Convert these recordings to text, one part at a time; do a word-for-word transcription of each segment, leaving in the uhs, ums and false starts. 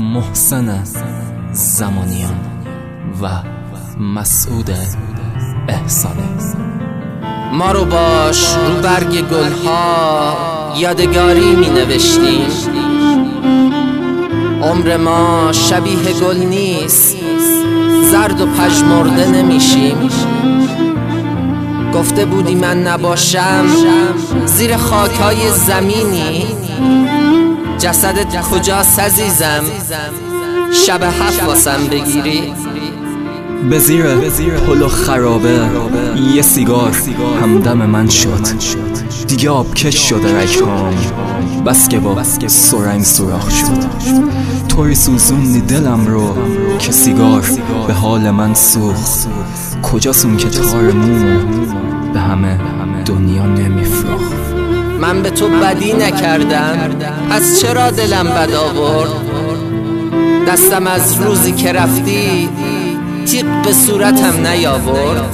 محسن زمانیان و مسعود احسانی. ما رو باش رو برگ گلها یادگاری می نوشتیم. عمر ما شبیه گل نیست، زرد و پژمرده نمیشیم. گفته بودی من نباشم زیر خاکای زمینی. جسدت کجاست عزیزم، شب هفت واسم بگیری؟ به زیر پل و خرابه یه سیگار همدم من شد. دیگه آبکش شده رگهام، بس که با سرنگ سوراخ شد. طوری سوزوندی دلم رو که سیگار به حال من سوخت. کجاست اون که تار مومو به همه دنیا نمیفراخت؟ من به تو بدی نکردم، پس چرا دلم بد آورد؟ دستم از روزی که رفتی تیغ به صورتم نیاورد.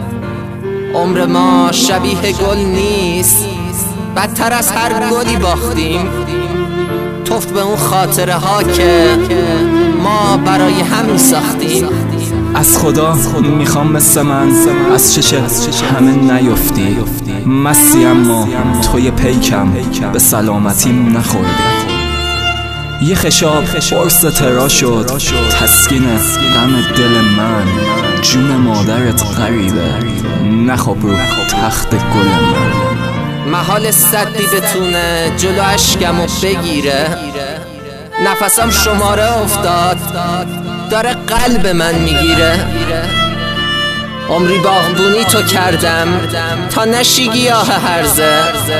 عمر ما شبیه گل نیست، بدتر از هر گلی باختیم. توف به اون خاطره ها که ما برای هم ساختیم. از خدا میخوام مثل من از چشه همه نیفتی. مستی اما توی پیکم به سلامتی نخوردی. یه خشاب قرص ترا شد تسکین غم دل من. جون مادرت غریبه نخواب رو تخت گل من. محال صدی بتونه جلو اشکمو بگیره. نفسم شماره افتاد داره قلب من میگیره. عمری باغبونی تو کردم تا نشی گیاه هرزه.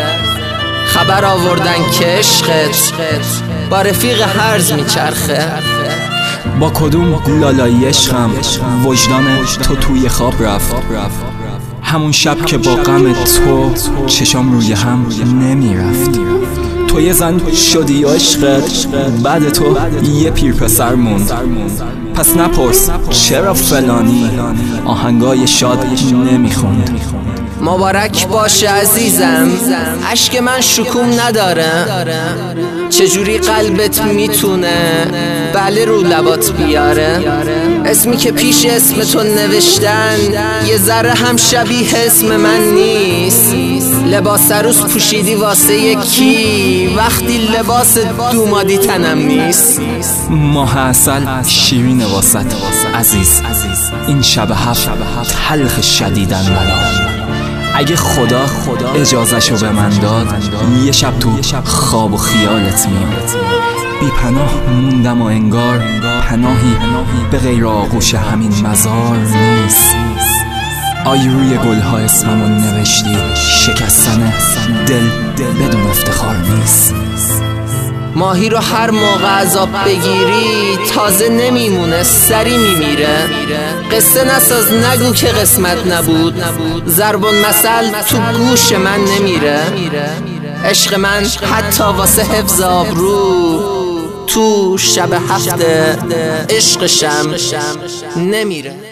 خبر آوردن که عشقت با رفیق هرز میچرخه. با کدوم لالایی عشقم وجدان تو توی خواب رفت؟ همون شب که با غم تو چشام روی هم نمیرفت. تو یه زن شدی و عشقت بعد تو یه پیر پسر موند. پس نپرس چرا فلانی آهنگای شاد نمیخوند. مبارک باشه عزیزم، اشک من شکوم نداره. چجوری قلبت میتونه بله رو لبات بیاره؟ اسمی که پیش اسم تو نوشتن یه ذره هم شبیه اسم من نیست. لباس عروس پوشیدی واسه یکی وقتی لباس دومادی تنم نیست. ماه عسل شیرین واسط عزیز، این شب هفت تلخ شدیدن بلا. اگه خدا اجازهشو به من داد یه شب تو خواب و خیالت میاد. بی پناه موندم و انگار پناهی به غیر آغوش همین مزار نیست. آی روی گلها اسممو نوشتی، شکستن دل بدون افتخار نیست. ماهی رو هر موقع عذاب بگیری تازه نمیمونه سری میمیره. قصه نساز نگو که قسمت نبود، ضرب المثل تو گوش من نمیره. عشق من حتی واسه حفظ آبرو تو شب هفته عشقشم نمیره.